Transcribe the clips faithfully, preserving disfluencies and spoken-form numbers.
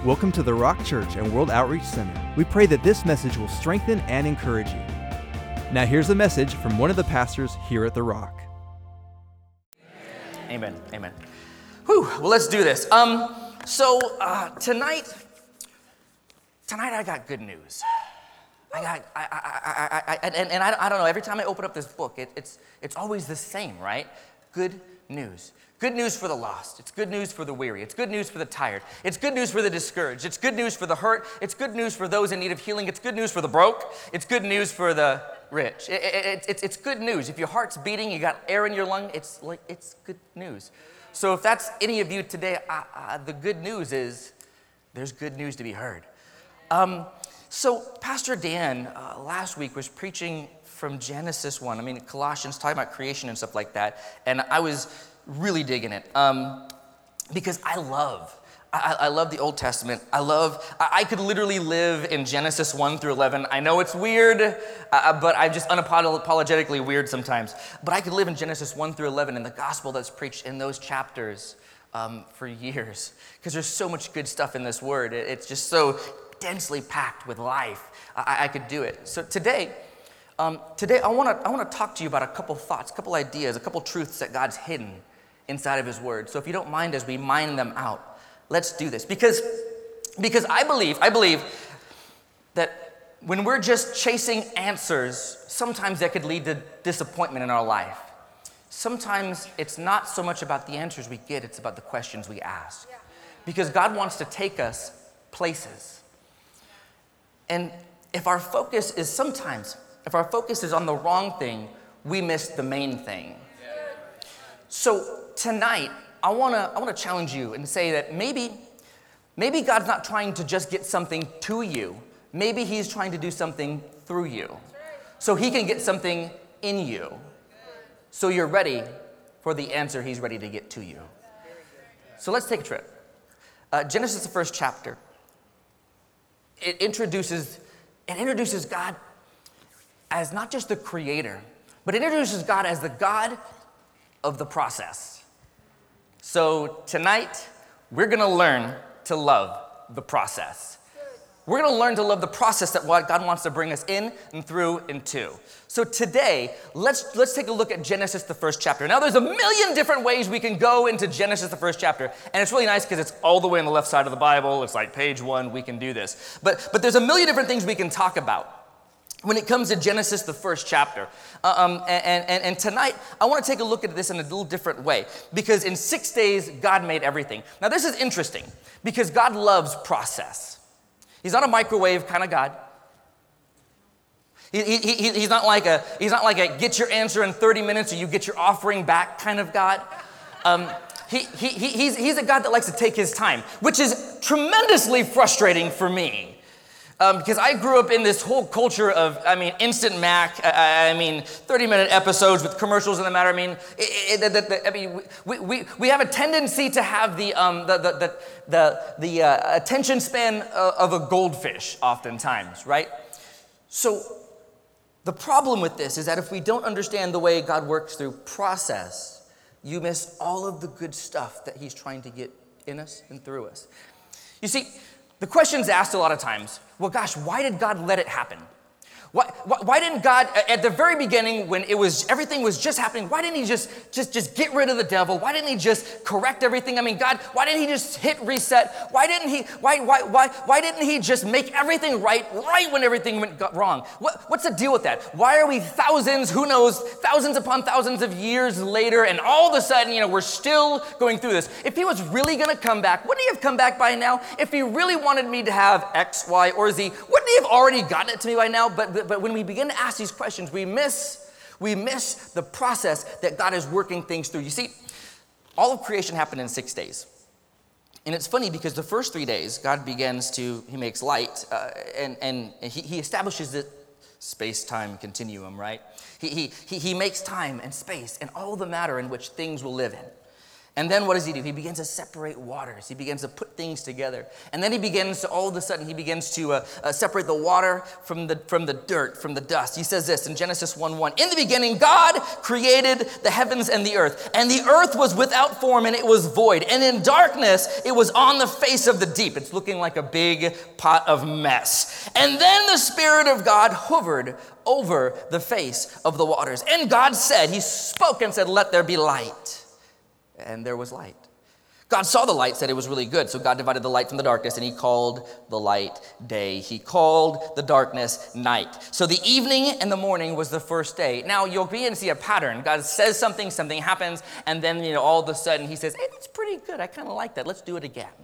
Welcome to the Rock Church and World Outreach Center. We pray that this message will strengthen and encourage you. Now here's a message from one of the pastors here at the Rock. Amen, amen. Whew, well, let's do this. Um, so uh, tonight, tonight I got good news. I got, I, I, I, I, I and, and I, I don't know, every time I open up this book, it, it's, it's always the same, right? Good news. Good news for the lost. It's good news for the weary. It's good news for the tired. It's good news for the discouraged. It's good news for the hurt. It's good news for those in need of healing. It's good news for the broke. It's good news for the rich. It, it, it, it's, it's good news. If your heart's beating, you got air in your lung, it's like it's good news. So if that's any of you today, uh, uh, the good news is there's good news to be heard. Um, so Pastor Dan uh, last week was preaching from Genesis one. I mean, Colossians, talking about creation and stuff like that. And I was really digging it um, because I love, I, I love the Old Testament. I love, I, I could literally live in Genesis one through eleven. I know it's weird, uh, but I'm just unapologetically weird sometimes. But I could live in Genesis one through eleven and the gospel that's preached in those chapters um, for years, because there's so much good stuff in this word. It, it's just so densely packed with life. I, I could do it. So today, um, today I want to I want to talk to you about a couple thoughts, a couple ideas, a couple truths that God's hidden inside of his word. So if you don't mind as we mine them out, let's do this. Because, because I believe, I believe that when we're just chasing answers, sometimes that could lead to disappointment in our life. Sometimes it's not so much about the answers we get, it's about the questions we ask. Because God wants to take us places. And if our focus is sometimes, if our focus is on the wrong thing, we miss the main thing. So tonight, I wanna I wanna challenge you and say that maybe, maybe God's not trying to just get something to you. Maybe he's trying to do something through you. So he can get something in you. So you're ready for the answer he's ready to get to you. So let's take a trip. Uh, Genesis, the first chapter. It introduces, it introduces God as not just the creator, but it introduces God as the God of the process. So tonight, we're gonna learn to love the process. We're gonna learn to love the process that what God wants to bring us in and through and to. So today, let's let's take a look at Genesis, the first chapter. Now there's a million different ways we can go into Genesis, the first chapter. And it's really nice because it's all the way on the left side of the Bible. It's like page one, we can do this. But, but there's a million different things we can talk about when it comes to Genesis, the first chapter. Uh, um, and, and, and tonight, I want to take a look at this in a little different way. Because in six days, God made everything. Now this is interesting, because God loves process. He's not a microwave kind of God. He, he, he, he's not like a, he's not like a get your answer in thirty minutes or you get your offering back kind of God. Um, he, he, he, he's, he's a God that likes to take his time, which is tremendously frustrating for me. Um, because I grew up in this whole culture of, I mean, instant mac, I, I mean, thirty-minute episodes with commercials in the matter. I mean, it, it, the, the, I mean, we, we, we have a tendency to have the um, the the the the, the uh, attention span of a goldfish, oftentimes, right? So the problem with this is that if we don't understand the way God works through process, you miss all of the good stuff that he's trying to get in us and through us. You see, the question's asked a lot of times, well, gosh, why did God let it happen? Why, why, why didn't God, at the very beginning, when it was everything was just happening, why didn't he just, just, just get rid of the devil? Why didn't he just correct everything? I mean, God, why didn't he just hit reset? Why didn't he, why, why, why, why didn't he just make everything right, right when everything went wrong? What, what's the deal with that? Why are we thousands, who knows, thousands upon thousands of years later, and all of a sudden, you know, we're still going through this? If he was really gonna come back, wouldn't he have come back by now? If he really wanted me to have X, Y, or Z, wouldn't he have already gotten it to me by now? But, But when we begin to ask these questions, we miss, we miss the process that God is working things through. You see, all of creation happened in six days. And it's funny because the first three days, God begins to, he makes light, uh, and, and he, he establishes the space-time continuum, right? He, he, he, he makes time and space and all the matter in which things will live in. And then what does he do? He begins to separate waters. He begins to put things together. And then he begins to, all of a sudden, he begins to uh, uh, separate the water from the, from the dirt, from the dust. He says this in Genesis one one, in the beginning, God created the heavens and the earth. And the earth was without form and it was void. And in darkness, it was on the face of the deep. It's looking like a big pot of mess. And then the Spirit of God hovered over the face of the waters. And God said, he spoke and said, let there be light. And there was light. God saw the light, said it was really good. So God divided the light from the darkness, and he called the light day. He called the darkness night. So the evening and the morning was the first day. Now you'll begin to see a pattern. God says something, something happens, and then you know all of a sudden he says, hey, that's pretty good. I kind of like that. Let's do it again.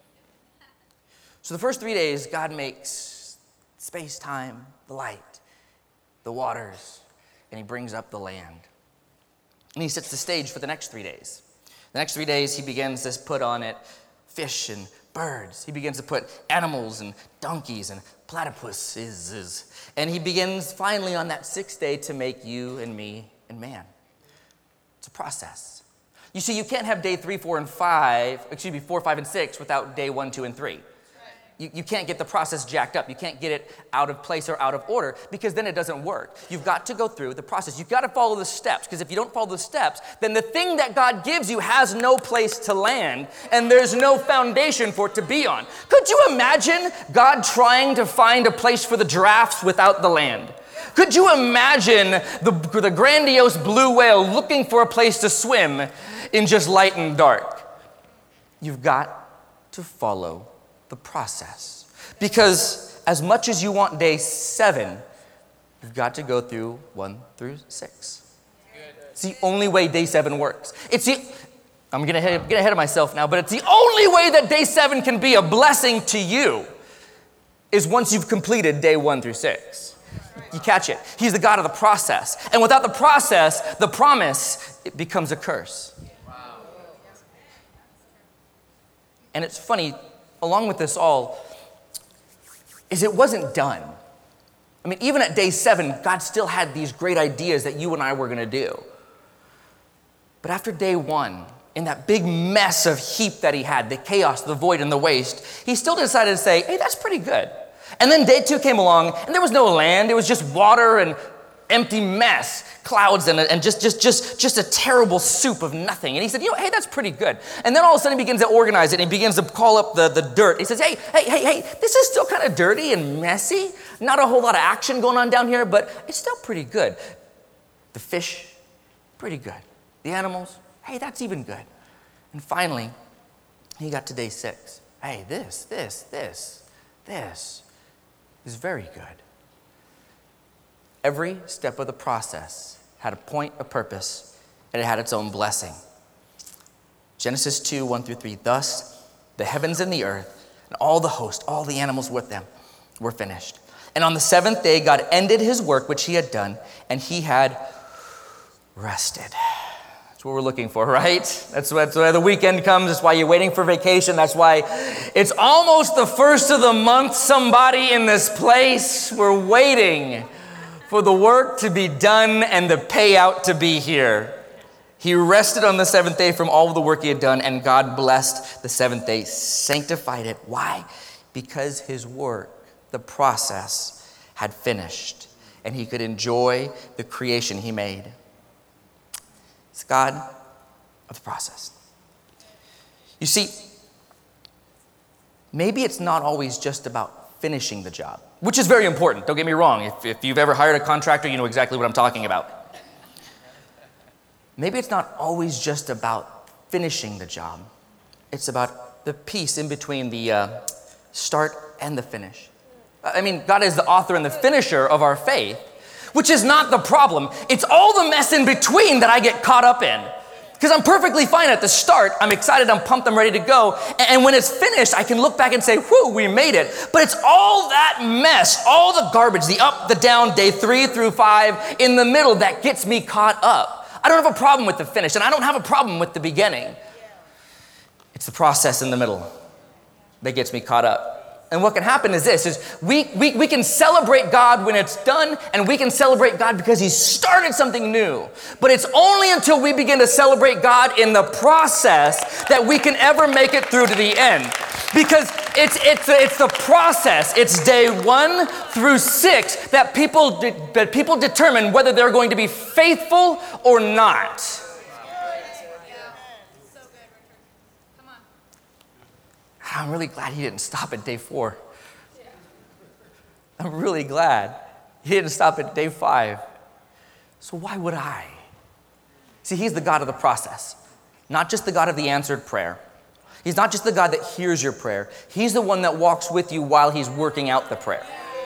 So the first three days, God makes space, time, the light, the waters, and he brings up the land. And he sets the stage for the next three days. The next three days, he begins to put on it fish and birds. He begins to put animals and donkeys and platypuses. And he begins finally on that sixth day to make you and me and man. It's a process. You see, you can't have day three, four, and five, excuse me, four, five, and six without day one, two, and three. You, you can't get the process jacked up. You can't get it out of place or out of order because then it doesn't work. You've got to go through the process. You've got to follow the steps because if you don't follow the steps, then the thing that God gives you has no place to land and there's no foundation for it to be on. Could you imagine God trying to find a place for the giraffes without the land? Could you imagine the, the grandiose blue whale looking for a place to swim in just light and dark? You've got to follow the process. Because as much as you want day seven, you've got to go through one through six. It's the only way day seven works. It's the, I'm gonna get ahead of myself now, but it's the only way that day seven can be a blessing to you is once you've completed day one through six. You catch it. He's the God of the process. And without the process, the promise, it becomes a curse. And it's funny, along with this all, is it wasn't done. I mean, even at day seven, God still had these great ideas that you and I were going to do. But after day one, in that big mess of heap that he had, the chaos, the void, and the waste, he still decided to say, hey, that's pretty good. And then day two came along, and there was no land. It was just water and empty mess, clouds, and, and just, just, just, just a terrible soup of nothing. And he said, you know, hey, that's pretty good. And then all of a sudden he begins to organize it, and he begins to call up the, the dirt. He says, hey, hey, hey, hey, this is still kind of dirty and messy. Not a whole lot of action going on down here, but it's still pretty good. The fish, pretty good. The animals, hey, that's even good. And finally, he got to day six. Hey, this, this, this, this is very good. Every step of the process had a point, a purpose, and it had its own blessing. Genesis two, one through three, thus the heavens and the earth, and all the host, all the animals with them, were finished. And on the seventh day, God ended his work which he had done, and he had rested. That's what we're looking for, right? That's, that's why the weekend comes. That's why you're waiting for vacation. That's why it's almost the first of the month. Somebody in this place, we're waiting for the work to be done and the payout to be here. He rested on the seventh day from all of the work he had done, and God blessed the seventh day, sanctified it. Why? Because his work, the process, had finished, and he could enjoy the creation he made. It's God of the process. You see, maybe it's not always just about finishing the job, which is very important. Don't get me wrong. If, if you've ever hired a contractor, you know exactly what I'm talking about. Maybe it's not always just about finishing the job. It's about the piece in between the uh, start and the finish. I mean, God is the author and the finisher of our faith, which is not the problem. It's all the mess in between that I get caught up in. Because I'm perfectly fine at the start. I'm excited, I'm pumped, I'm ready to go. And when it's finished, I can look back and say, whew, we made it. But it's all that mess, all the garbage, the up, the down, day three through five, in the middle that gets me caught up. I don't have a problem with the finish, and I don't have a problem with the beginning. It's the process in the middle that gets me caught up. And what can happen is this, is we, we, we can celebrate God when it's done, and we can celebrate God because He started something new. But it's only until we begin to celebrate God in the process that we can ever make it through to the end. Because it's, it's, it's the process, it's day one through six that people, de- that people determine whether they're going to be faithful or not. I'm really glad He didn't stop at day four. I'm really glad He didn't stop at day five. So why would I? See, He's the God of the process, not just the God of the answered prayer. He's not just the God that hears your prayer. He's the one that walks with you while He's working out the prayer.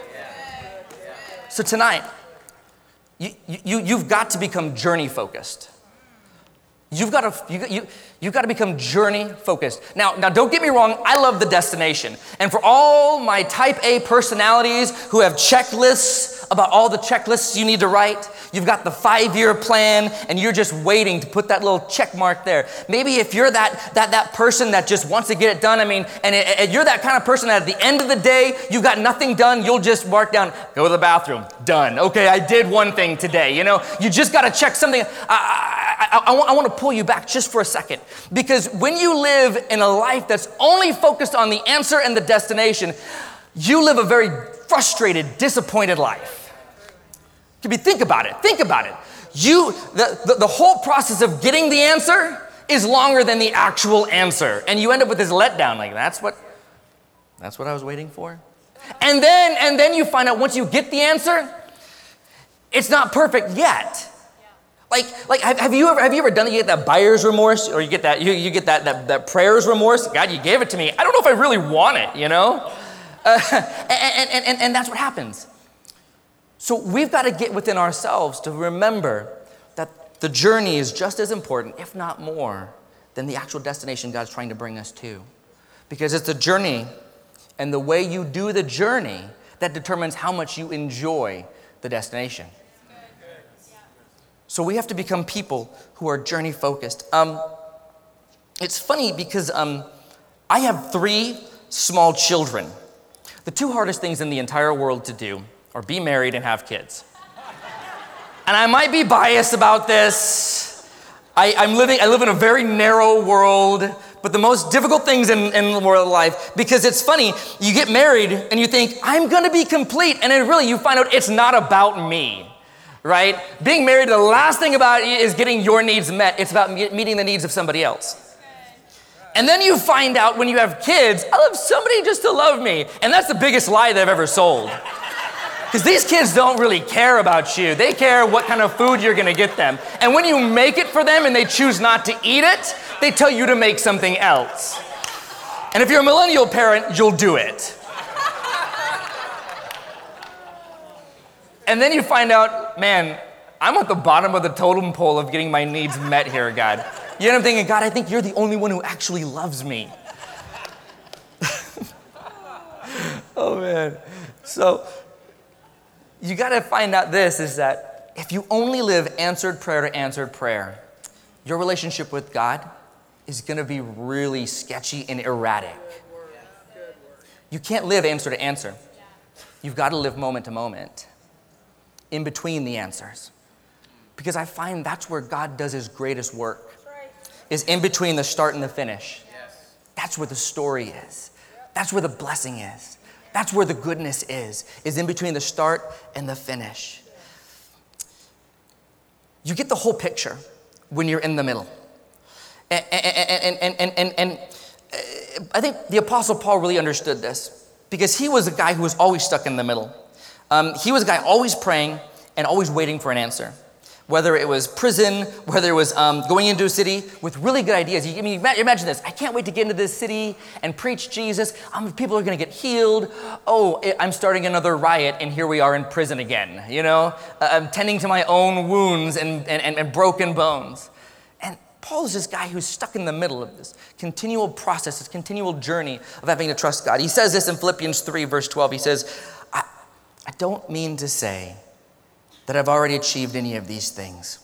So tonight, you, you, you've got to become journey focused. You've got to you, you, you've got to become journey focused. Now, now, don't get me wrong, I love the destination. And for all my type A personalities who have checklists about all the checklists you need to write, you've got the five-year plan and you're just waiting to put that little check mark there. Maybe if you're that that that person that just wants to get it done, I mean, and, it, and you're that kind of person that at the end of the day, you've got nothing done, you'll just mark down, go to the bathroom, done. Okay, I did one thing today, you know? You just got to check something. I, I, I, I want to pull you back just for a second, because when you live in a life that's only focused on the answer and the destination, you live a very frustrated, disappointed life. Can we think about it? Think about it. You, the, the, the whole process of getting the answer is longer than the actual answer, and you end up with this letdown. Like that's what, that's what I was waiting for. And then, and then you find out once you get the answer, it's not perfect yet. Like, like have, have you ever have you ever done that? You get that buyer's remorse, or you get that you, you get that, that that prayer's remorse. God, you gave it to me. I don't know if I really want it, you know. Uh, and, and, and, and that's what happens. So we've got to get within ourselves to remember that the journey is just as important, if not more, than the actual destination God's trying to bring us to. Because it's the journey and the way you do the journey that determines how much you enjoy the destination. So we have to become people who are journey focused. Um, it's funny because um, I have three small children. The two hardest things in the entire world to do are be married and have kids. And I might be biased about this. I, I'm living, I live in a very narrow world, but the most difficult things in, in the world of life, because it's funny, you get married and you think, I'm gonna be complete, and then really you find out it's not about me. Right? Being married, the last thing about it is getting your needs met. It's about meeting the needs of somebody else. And then you find out when you have kids, I love somebody just to love me. And that's the biggest lie they've ever sold. Because these kids don't really care about you. They care what kind of food you're going to get them. And when you make it for them and they choose not to eat it, they tell you to make something else. And if you're a millennial parent, you'll do it. And then you find out, man, I'm at the bottom of the totem pole of getting my needs met here, God. You end up thinking, God, I think you're the only one who actually loves me. Oh, man. So you got to find out this, is that if you only live answered prayer to answered prayer, your relationship with God is going to be really sketchy and erratic. You can't live answer to answer. You've got to live moment to moment, in between the answers. Because I find that's where God does His greatest work, is in between the start and the finish. That's where the story is. That's where the blessing is. That's where the goodness is, is in between the start and the finish. You get the whole picture when you're in the middle. And, and, and, and, and, and I think the Apostle Paul really understood this, because he was a guy who was always stuck in the middle. Um, he was a guy always praying and always waiting for an answer. Whether it was prison, whether it was um, going into a city with really good ideas. You, I mean, imagine this. I can't wait to get into this city and preach Jesus. Um, people are going to get healed. Oh, I'm starting another riot, and here we are in prison again. You know, uh, I'm tending to my own wounds and, and, and broken bones. And Paul's this guy who's stuck in the middle of this continual process, this continual journey of having to trust God. He says this in Philippians three, verse twelve. He says, I, I don't mean to say that I've already achieved any of these things.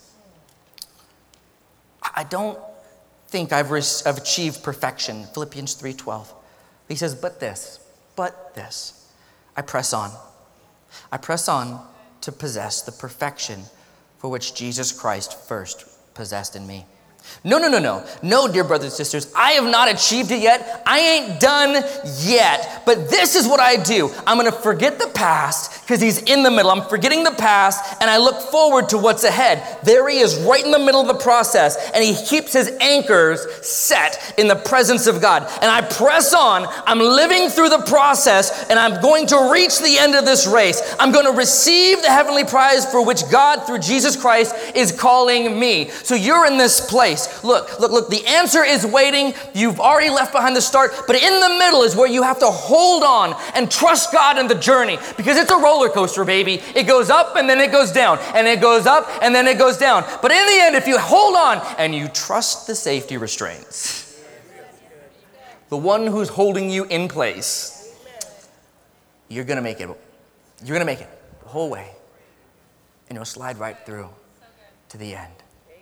I don't think I've, re- I've achieved perfection. Philippians three twelve. He says, but this, But this, I press on. I press on to possess the perfection for which Jesus Christ first possessed in me. No, no, no, no. No, dear brothers and sisters, I have not achieved it yet. I ain't done yet. But this is what I do. I'm going to forget the past because he's in the middle. I'm forgetting the past and I look forward to what's ahead. There he is right in the middle of the process and he keeps his anchors set in the presence of God. And I press on. I'm living through the process and I'm going to reach the end of this race. I'm going to receive the heavenly prize for which God, through Jesus Christ, is calling me. So you're in this place. Look, look, look, the answer is waiting. You've already left behind the start, but in the middle is where you have to hold on and trust God in the journey because it's a roller coaster, baby. It goes up and then it goes down and it goes up and then it goes down. But in the end, if you hold on and you trust the safety restraints, the one who's holding you in place, you're going to make it. You're going to make it the whole way and you'll slide right through to the end.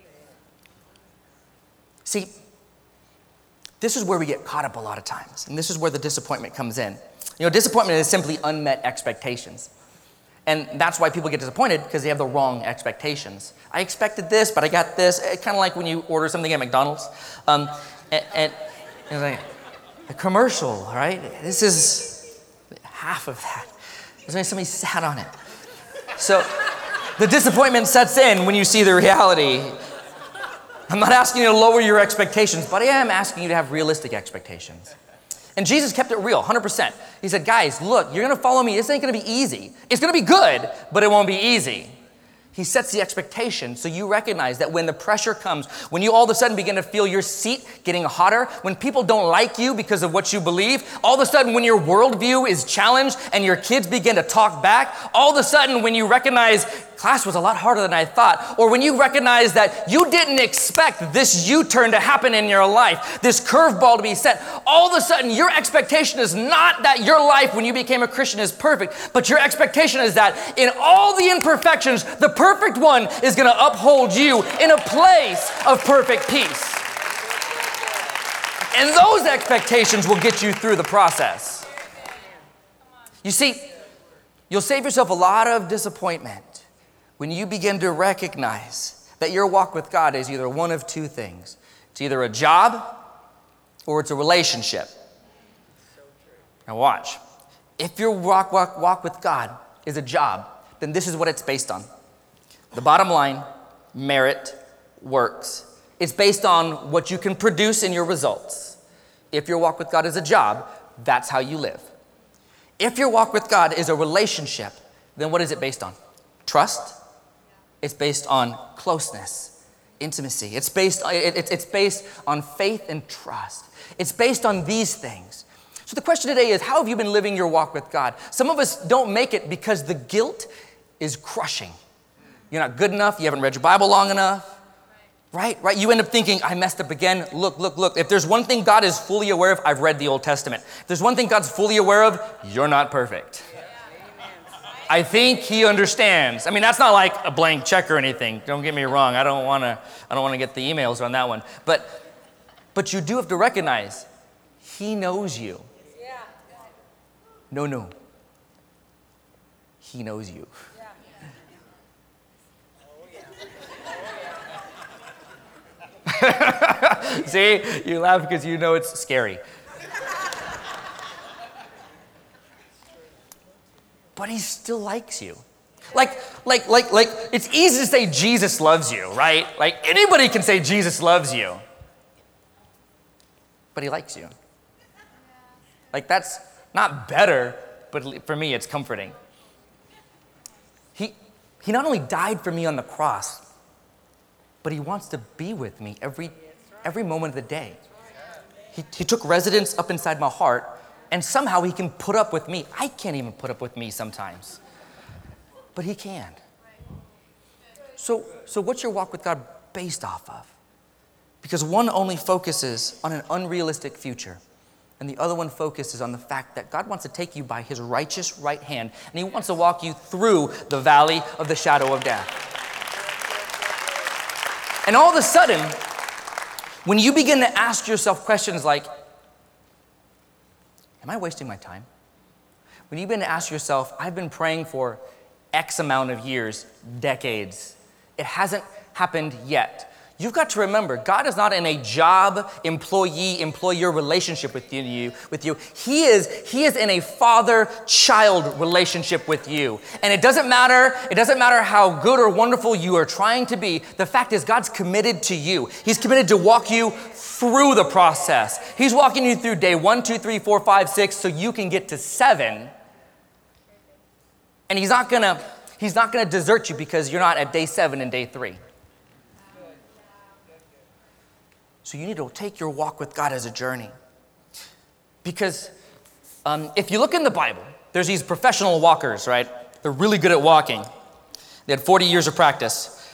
See, this is where we get caught up a lot of times, and this is where the disappointment comes in. You know, disappointment is simply unmet expectations. And that's why people get disappointed, because they have the wrong expectations. I expected this, but I got this. It's kind of like when you order something at McDonald's. Um, and, and, and like, a commercial, right? This is half of that. There's only somebody sat on it. So the disappointment sets in when you see the reality. I'm not asking you to lower your expectations, but I am asking you to have realistic expectations. And Jesus kept it real, one hundred percent. He said, guys, look, you're going to follow me. This ain't going to be easy. It's going to be good, but it won't be easy. He sets the expectation so you recognize that when the pressure comes, when you all of a sudden begin to feel your seat getting hotter, when people don't like you because of what you believe, all of a sudden when your worldview is challenged and your kids begin to talk back, all of a sudden when you recognize class was a lot harder than I thought, or when you recognize that you didn't expect this U-turn to happen in your life, this curveball to be set, all of a sudden your expectation is not that your life when you became a Christian is perfect, but your expectation is that in all the imperfections, the perfect one is going to uphold you in a place of perfect peace. And those expectations will get you through the process. You see, you'll save yourself a lot of disappointment when you begin to recognize that your walk with God is either one of two things. It's either a job or it's a relationship. Now watch. If your walk, walk, walk with God is a job, then this is what it's based on. The bottom line, merit, works. It's based on what you can produce in your results. If your walk with God is a job, that's how you live. If your walk with God is a relationship, then what is it based on? Trust. It's based on closeness, intimacy. It's based, it, it, it's based on faith and trust. It's based on these things. So the question today is, how have you been living your walk with God? Some of us don't make it because the guilt is crushing. You're not good enough. You haven't read your Bible long enough. Right? Right? You end up thinking, I messed up again. Look, look, look. If there's one thing God is fully aware of, I've read the Old Testament. If there's one thing God's fully aware of, you're not perfect. I think he understands. I mean, that's not like a blank check or anything. Don't get me wrong. I don't want to I don't want to get the emails on that one. But but you do have to recognize he knows you. No, no. He knows you. See, you laugh because you know it's scary. But he still likes you. Like, like, like, like, it's easy to say Jesus loves you, right? Like, anybody can say Jesus loves you. But he likes you. Like, that's not better, but for me, it's comforting. He, he not only died for me on the cross, but he wants to be with me every, every moment of the day. He, he took residence up inside my heart, and somehow he can put up with me. I can't even put up with me sometimes, but he can. So, so what's your walk with God based off of? Because one only focuses on an unrealistic future, and the other one focuses on the fact that God wants to take you by his righteous right hand, and he wants to walk you through the valley of the shadow of death. And all of a sudden, when you begin to ask yourself questions like, am I wasting my time? when you begin to ask yourself, I've been praying for X amount of years, decades. It hasn't happened yet. You've got to remember, God is not in a job, employee, employer relationship with you. With you. He is, he is in a father-child relationship with you. And it doesn't matter, it doesn't matter how good or wonderful you are trying to be. The fact is, God's committed to you. He's committed to walk you through the process. He's walking you through day one, two, three, four, five, six, so you can get to seven. And he's not gonna, he's not gonna desert you because you're not at day seven and day three. So you need to take your walk with God as a journey. Because um, if you look in the Bible, there's these professional walkers, right? They're really good at walking. They had forty years of practice.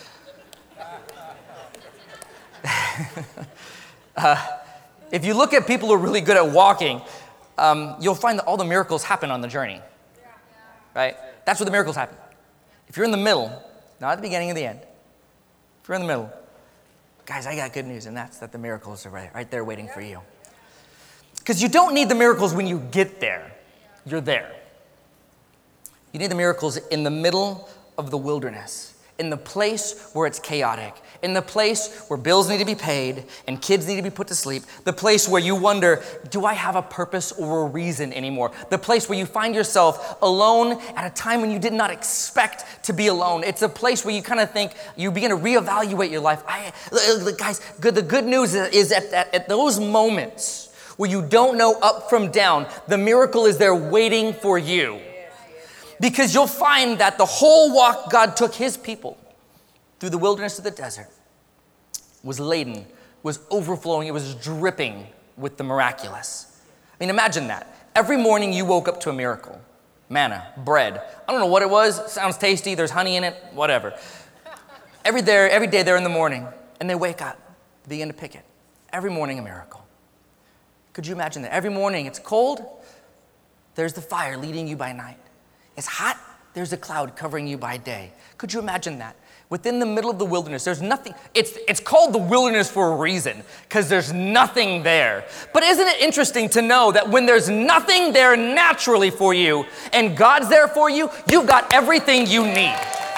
uh, if you look at people who are really good at walking, um, you'll find that all the miracles happen on the journey, right? That's where the miracles happen. If you're in the middle, not at the beginning or the end, if you're in the middle, guys, I got good news, and that's that the miracles are right, right there waiting for you. Because you don't need the miracles when you get there. You're there. You need the miracles in the middle of the wilderness, in the place where it's chaotic, in the place where bills need to be paid and kids need to be put to sleep, the place where you wonder, do I have a purpose or a reason anymore? The place where you find yourself alone at a time when you did not expect to be alone. It's a place where you kind of think, you begin to reevaluate your life. I, guys, good, the good news is at, at, at those moments where you don't know up from down, the miracle is there waiting for you. Because you'll find that the whole walk God took his people through the wilderness of the desert was laden, was overflowing, it was dripping with the miraculous. I mean, imagine that. Every morning you woke up to a miracle. Manna, bread. I don't know what it was. Sounds tasty. There's honey in it. Whatever. Every day, every day they're in the morning and they wake up, they begin to pick it. Every morning a miracle. Could you imagine that? Every morning it's cold. There's the fire leading you by night. It's hot. There's a cloud covering you by day. Could you imagine that? Within the middle of the wilderness, there's nothing. It's, it's called the wilderness for a reason, because there's nothing there. But isn't it interesting to know that when there's nothing there naturally for you and God's there for you, you've got everything you need.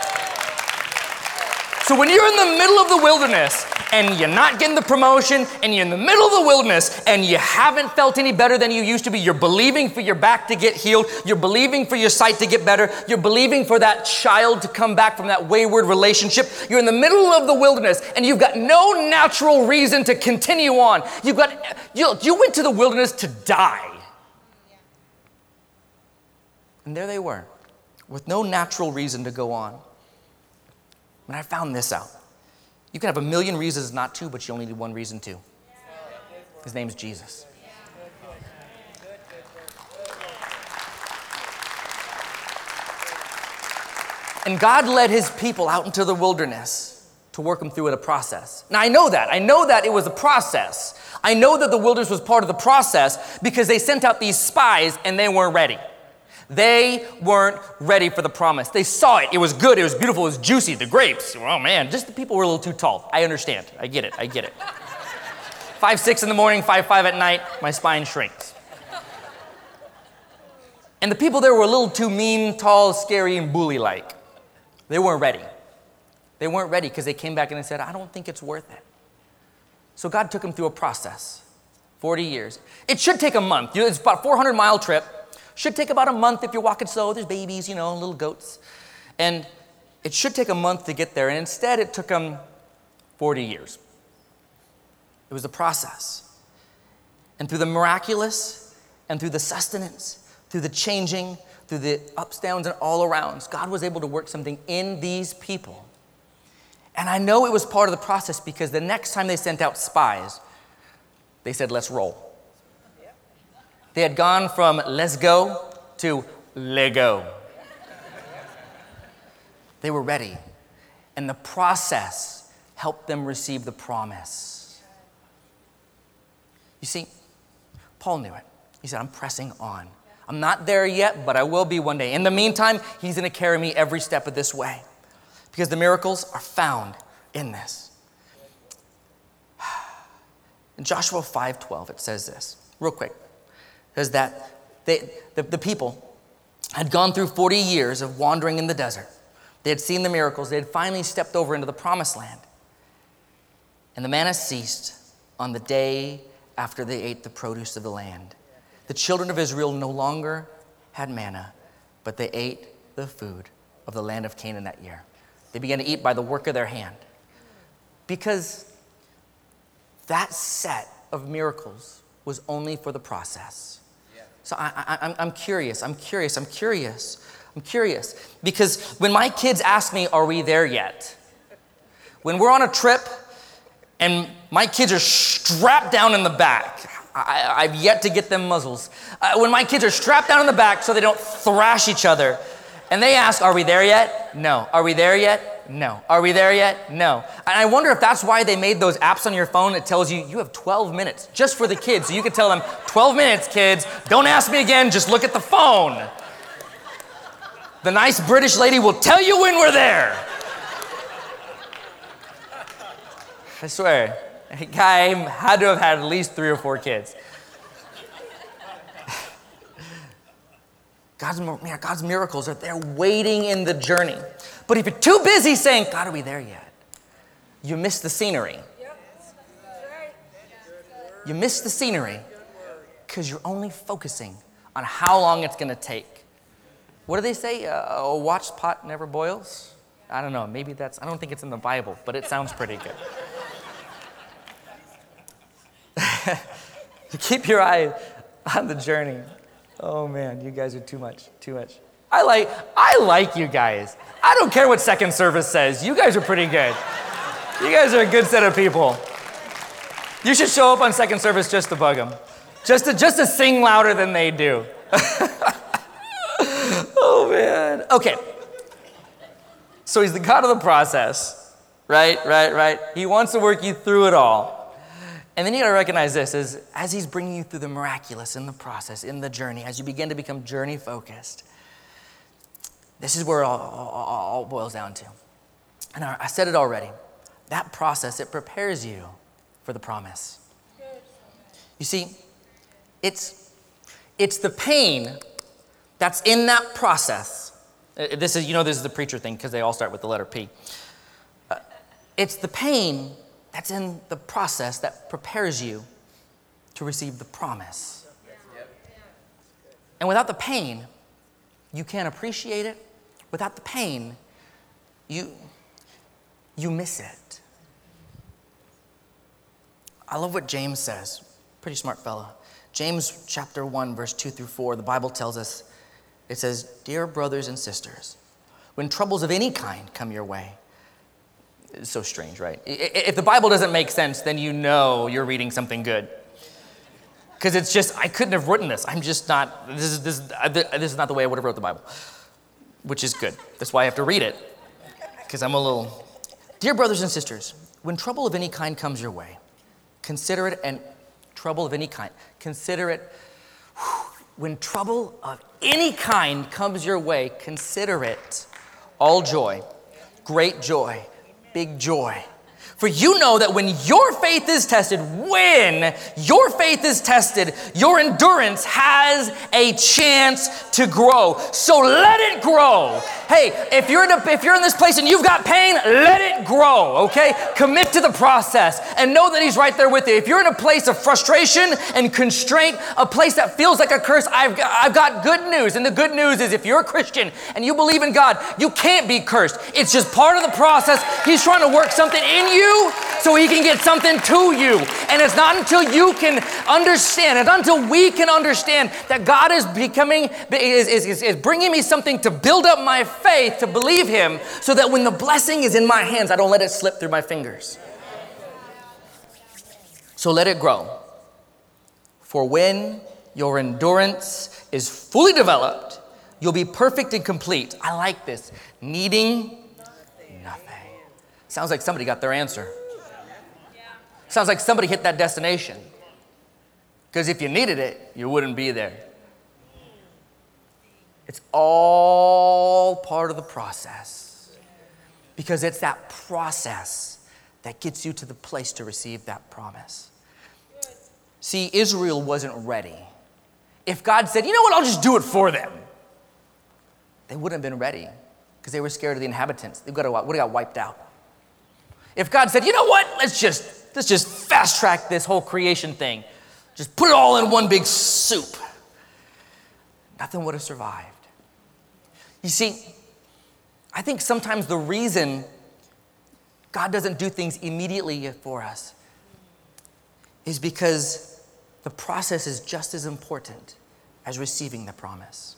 So when you're in the middle of the wilderness and you're not getting the promotion and you're in the middle of the wilderness and you haven't felt any better than you used to be, you're believing for your back to get healed, you're believing for your sight to get better, you're believing for that child to come back from that wayward relationship, you're in the middle of the wilderness and you've got no natural reason to continue on. You've got, you, you went to the wilderness to die. And there they were, with no natural reason to go on. And I found this out. You can have a million reasons not to, but you only need one reason to. His name's Jesus. And God led his people out into the wilderness to work them through it a process. Now I know that. I know that it was a process. I know that the wilderness was part of the process because they sent out these spies and they weren't ready. They weren't ready for the promise. They saw it. It was good. It was beautiful. It was juicy. The grapes. Oh, man. Just the people were a little too tall. I understand. I get it. I get it. Five, six in the morning, five, five at night, my spine shrinks. And the people there were a little too mean, tall, scary, and bully-like. They weren't ready. They weren't ready because they came back and they said, I don't think it's worth it. So God took them through a process. forty years. It should take a month. You know, it's about a four hundred mile trip. Should take about a month if you're walking slow. There's babies, you know, little goats. And it should take a month to get there. And instead, it took them forty years. It was a process. And through the miraculous and through the sustenance, through the changing, through the ups, downs, and all arounds, God was able to work something in these people. And I know it was part of the process because the next time they sent out spies, they said, let's roll. They had gone from let's go to Lego. They were ready. And the process helped them receive the promise. You see, Paul knew it. He said, I'm pressing on. I'm not there yet, but I will be one day. In the meantime, he's going to carry me every step of this way because the miracles are found in this. In Joshua five twelve, it says this, real quick. Is that they, the, the people, had gone through forty years of wandering in the desert. They had seen the miracles. They had finally stepped over into the promised land. And the manna ceased on the day after they ate the produce of the land. The children of Israel no longer had manna, but they ate the food of the land of Canaan that year. They began to eat by the work of their hand. Because that set of miracles was only for the process. So I, I, I'm, I'm curious, I'm curious, I'm curious, I'm curious. Because when my kids ask me, are we there yet? When we're on a trip and my kids are strapped down in the back, I, I've yet to get them muzzles. Uh, when my kids are strapped down in the back so they don't thrash each other, and they ask, are we there yet? No. Are we there yet? No. Are we there yet? No. And I wonder if that's why they made those apps on your phone that tells you, you have twelve minutes just for the kids. So you can tell them, twelve minutes, kids. Don't ask me again, just look at the phone. The nice British lady will tell you when we're there. I swear, a guy had to have had at least three or four kids. God's, man, God's miracles are there waiting in the journey. But if you're too busy saying, God, are we there yet? You miss the scenery. You miss the scenery because you're only focusing on how long it's going to take. What do they say? Uh, a watched pot never boils? I don't know. Maybe that's, I don't think it's in the Bible, but it sounds pretty good. Keep your eye on the journey. Oh man, you guys are too much, too much. I like, I like you guys. I don't care what second service says. You guys are pretty good. You guys are a good set of people. You should show up on second service just to bug them. Just to, just to sing louder than they do. Oh man. Okay. So he's the God of the process, right, right, right. He wants to work you through it all. And then you gotta recognize this, is as he's bringing you through the miraculous in the process, in the journey, as you begin to become journey focused, this is where it all, all, all boils down to. And I said it already, that process, it prepares you for the promise. You see, it's, it's the pain that's in that process. This is, you know, this is the preacher thing because they all start with the letter P. Uh, it's the pain that's in the process that prepares you to receive the promise. And without the pain, you can't appreciate it. Without the pain, you, you miss it. I love what James says. Pretty smart fella. James chapter one, verse two through four, the Bible tells us, it says, dear brothers and sisters, when troubles of any kind come your way, it's so strange, right? If the Bible doesn't make sense, then you know you're reading something good. Because it's just, I couldn't have written this. I'm just not, this is, this, this is not the way I would have wrote the Bible, which is good. That's why I have to read it, because I'm a little, dear brothers and sisters, when trouble of any kind comes your way, consider it, and trouble of any kind, consider it, when trouble of any kind comes your way, consider it all joy, great joy, big joy. For you know that when your faith is tested, when your faith is tested, your endurance has a chance to grow. So let it grow. Hey, if you're in a, if you're in this place and you've got pain, let it grow, okay? Commit to the process and know that he's right there with you. If you're in a place of frustration and constraint, a place that feels like a curse, I've got, I've got good news. And the good news is if you're a Christian and you believe in God, you can't be cursed. It's just part of the process. He's trying to work something in you so he can get something to you. And it's not until you can understand, it's not until we can understand that God is becoming, is, is, is bringing me something to build up my faith, to believe him, so that when the blessing is in my hands, I don't let it slip through my fingers. So let it grow. For when your endurance is fully developed, you'll be perfect and complete. I like this. Needing nothing. Sounds like somebody got their answer. Sounds like somebody hit that destination. Because if you needed it, you wouldn't be there. It's all part of the process. Because it's that process that gets you to the place to receive that promise. See, Israel wasn't ready. If God said, you know what, I'll just do it for them. they wouldn't have been ready because they were scared of the inhabitants. They would have got wiped out. If God said, you know what, let's just, let's just fast track this whole creation thing. Just put it all in one big soup. Nothing would have survived. You see, I think sometimes the reason God doesn't do things immediately for us is because the process is just as important as receiving the promise.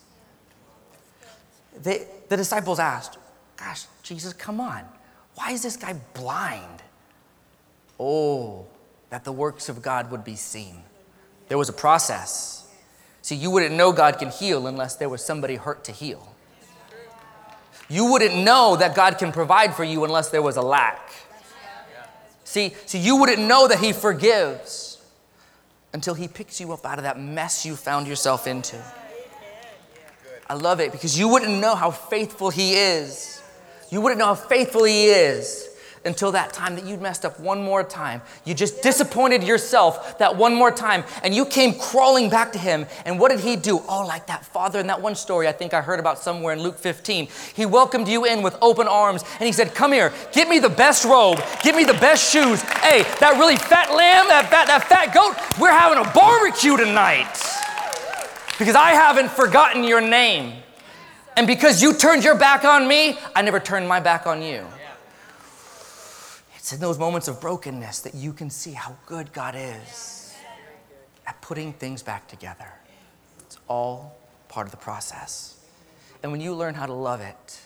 They, the disciples asked, gosh, Jesus, come on. Why is this guy blind? Oh, that the works of God would be seen. There was a process. See, you wouldn't know God can heal unless there was somebody hurt to heal. You wouldn't know that God can provide for you unless there was a lack. See, see, you wouldn't know that he forgives until he picks you up out of that mess you found yourself into. I love it because you wouldn't know how faithful he is. You wouldn't know how faithful he is until that time that you messed up one more time. You just disappointed yourself that one more time and you came crawling back to him. And what did he do? Oh, like that father in that one story I think I heard about somewhere in Luke fifteen. He welcomed you in with open arms and he said, come here, give me the best robe, give me the best shoes. Hey, that really fat lamb, that fat, that fat goat, we're having a barbecue tonight because I haven't forgotten your name. And because you turned your back on me, I never turned my back on you. It's in those moments of brokenness that you can see how good God is at putting things back together. It's all part of the process. And when you learn how to love it,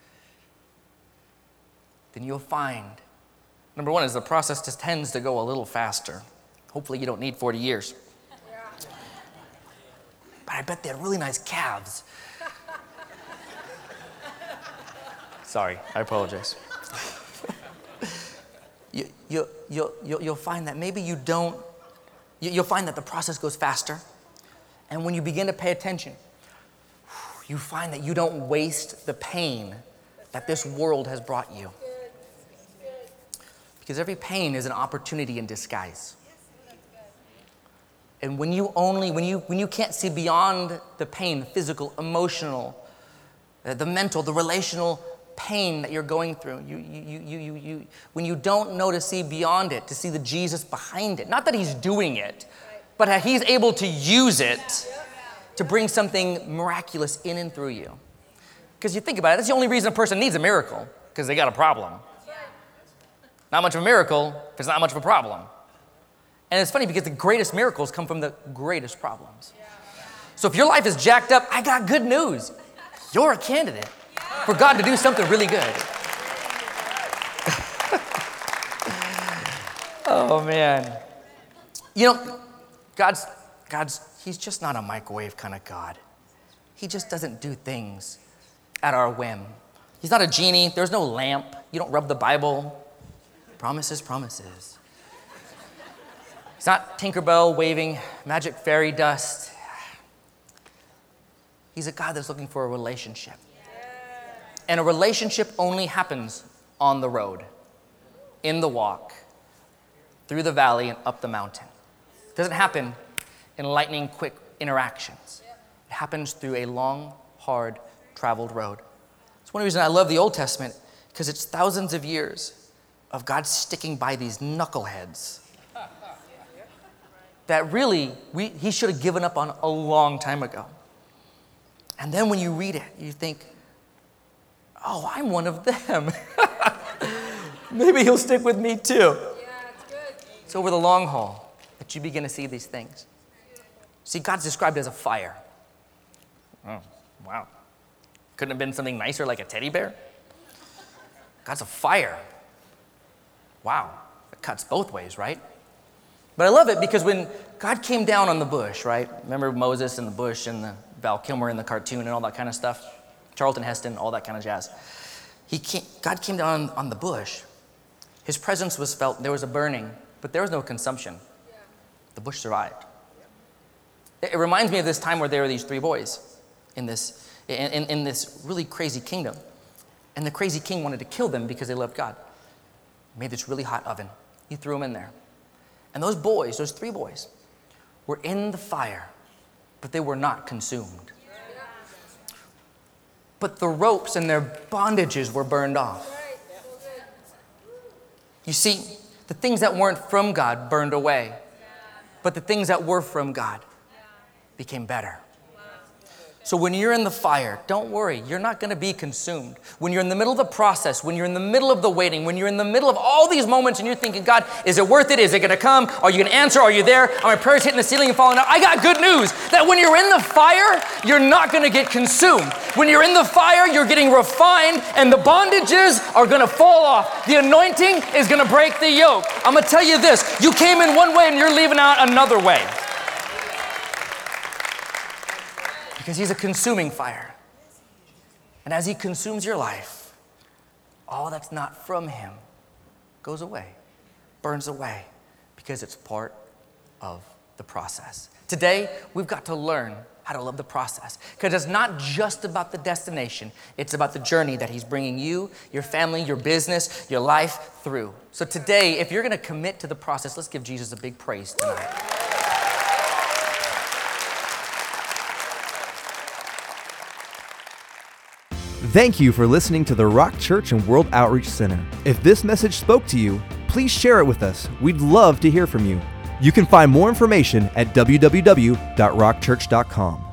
then you'll find, number one is the process just tends to go a little faster. Hopefully you don't need forty years. But I bet they had really nice calves. Sorry, I apologize. You, you, you'll, you'll, you'll find that maybe you don't, you, you'll find that the process goes faster. And when you begin to pay attention, you find that you don't waste the pain that this world has brought you. Because every pain is an opportunity in disguise. And when you only, when you, when you can't see beyond the pain, the physical, emotional, uh, the mental, the relational pain that you're going through, you, you, you, you, you, when you don't know to see beyond it, to see the Jesus behind it, not that he's doing it, but how he's able to use it to bring something miraculous in and through you. Because you think about it, that's the only reason a person needs a miracle, because they got a problem. Not much of a miracle if it's not much of a problem. And it's funny because the greatest miracles come from the greatest problems. So if your life is jacked up, I got good news. You're a candidate for God to do something really good. Oh, man. You know, God's, God's, he's just not a microwave kind of God. He just doesn't do things at our whim. He's not a genie. There's no lamp. You don't rub the Bible. Promises, promises. He's not Tinkerbell waving magic fairy dust. He's a God that's looking for a relationship. And a relationship only happens on the road, in the walk, through the valley and up the mountain. It doesn't happen in lightning quick interactions. It happens through a long, hard, traveled road. It's one reason I love the Old Testament, because it's thousands of years of God sticking by these knuckleheads that really we, he should have given up on a long time ago. And then when you read it, you think, oh, I'm one of them. Maybe he'll stick with me too. Yeah, it's good. It's over the long haul that you begin to see these things. See, God's described as a fire. Oh, wow. Couldn't have been something nicer like a teddy bear? God's a fire. Wow, it cuts both ways, right? But I love it because when God came down on the bush, right? Remember Moses and the bush and the Val Kilmer in the cartoon and all that kind of stuff? Charlton Heston, all that kind of jazz. He came, God came down on, on the bush. His presence was felt. There was a burning, but there was no consumption. Yeah. The bush survived. It, it reminds me of this time where there were these three boys in this, in, in, in this really crazy kingdom. And the crazy king wanted to kill them because they loved God. He made this really hot oven. He threw them in there. And those boys, those three boys, were in the fire, but they were not consumed. but the ropes and their bondages were burned off. You see, the things that weren't from God burned away, but the things that were from God became better. So when you're in the fire, don't worry, you're not going to be consumed. When you're in the middle of the process, when you're in the middle of the waiting, when you're in the middle of all these moments and you're thinking, God, is it worth it? Is it going to come? Are you going to answer? Are you there? Are my prayers hitting the ceiling and falling out? I got good news that when you're in the fire, you're not going to get consumed. When you're in the fire, you're getting refined and the bondages are going to fall off. The anointing is going to break the yoke. I'm going to tell you this, you came in one way and you're leaving out another way. Because he's a consuming fire. And as he consumes your life, all that's not from him goes away, burns away, because it's part of the process. Today, we've got to learn how to love the process. Because it's not just about the destination. It's about the journey that he's bringing you, your family, your business, your life through. So today, if you're going to commit to the process, let's give Jesus a big praise tonight. Thank you for listening to the Rock Church and World Outreach Center. If this message spoke to you, please share it with us. We'd love to hear from you. You can find more information at w w w dot rock church dot com.